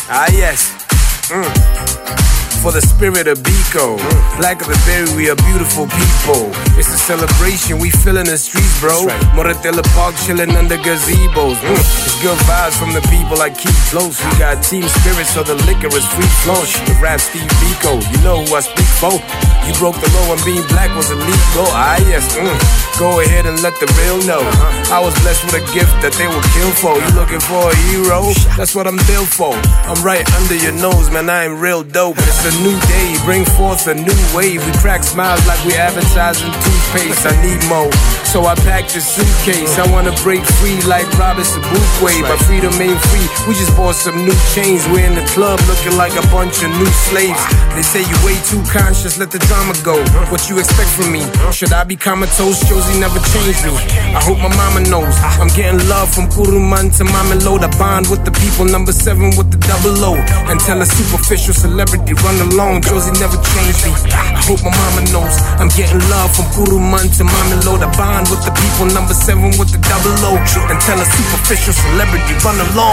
Ah, yes. For the spirit of Biko, Black of the Berry, we are beautiful people. It's a celebration, we fillin' the streets, bro. Moratella Park, chillin' under gazebos. It's good vibes from the people I keep close. We got team spirit, so the liquor is free flow. The rap Steve Biko, you know who I speak for. You broke the law and being black was illegal. Ah, yes. Go ahead and let the real know. I was blessed with a gift that they would kill for. You looking for a hero? That's what I'm built for. I'm right under your nose, man. I am real dope. It's a new day, bring forth a new wave. We crack smiles like we advertising toothpaste. I need more, so I packed a suitcase. I wanna break free like Robinson Bouquet, but freedom ain't free. We just bought some new chains. We're in the club looking like a bunch of new slaves. They say you way too conscious, let the drama go. What you expect from me? Should I be comatose? Josie never changed me. I hope my mama knows I'm getting love from Kuruman to Mamelo. I bond with the people, number 7 with the double O. And tell a superficial celebrity run along, Josie never changed me. I hope my mama knows I'm getting love from Kuruman to Mamelo. I bond with the people, number 7 with the double O. And tell a superficial celebrity run along.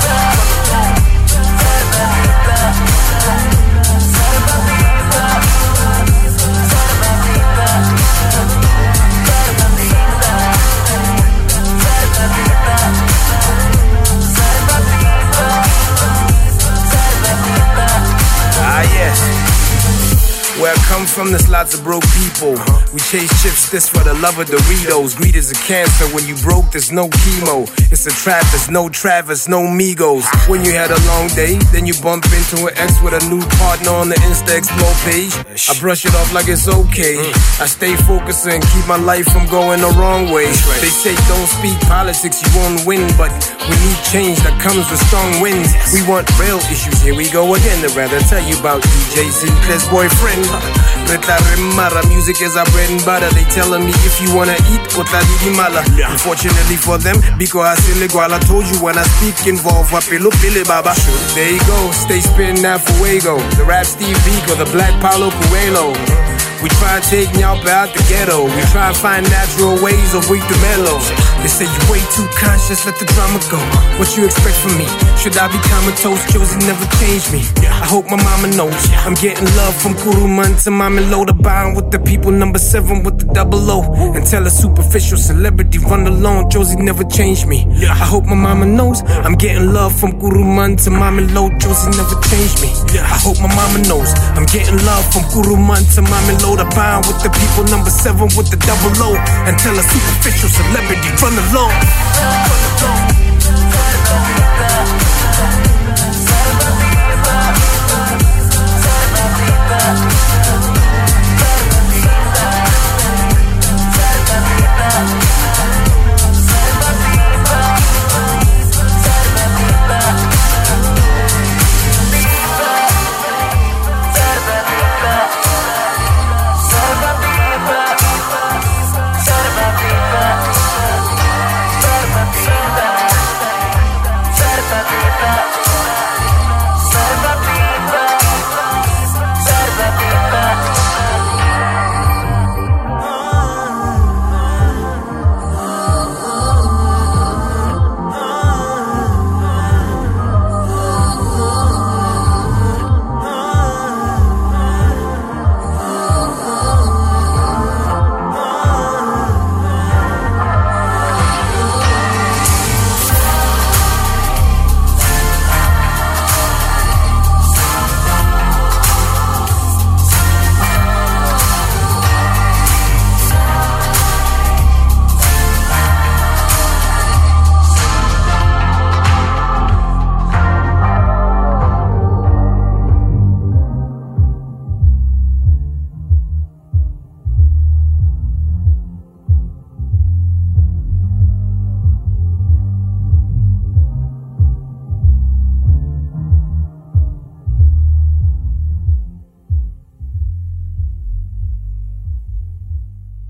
Where I come from, there's lots of broke people. We chase chips, this for the love of Doritos. Greed is a cancer, when you broke, there's no chemo. It's a trap, there's no Travis, no Migos. When you had a long day, then you bump into an ex with a new partner on the Insta Explore page. I brush it off like it's okay. I stay focused and keep my life from going the wrong way. They say don't speak politics, you won't win, but we need change that comes with strong winds. We want real issues, here we go again. I'd rather tell you about DJ Sinclair's boyfriend. Music is our bread and butter. They telling me if you wanna eat, mala. Unfortunately for them, because I told you when I speak involve Wapilo Pili Baba. There you go, stay spinning that fuego. The rap Steve Biko, the black Paulo Coelho. We try to take Nyaupa out the ghetto. We try to find natural ways of weak the mellow. They say you way too conscious, let the drama go. What you expect from me? Should I be comatose? Josie never changed me. I hope my mama knows I'm getting love from Kuruman to Mamelo. To bond with the people, number 7 with the double O. And tell a superficial celebrity run along, Josie never changed me. I hope my mama knows I'm getting love from Kuruman to Mamelo. Josie never changed me. I hope my mama knows I'm getting love from Kuruman to Mamelo. To bond with the people, number 7 with the double O. And tell a superficial celebrity run along.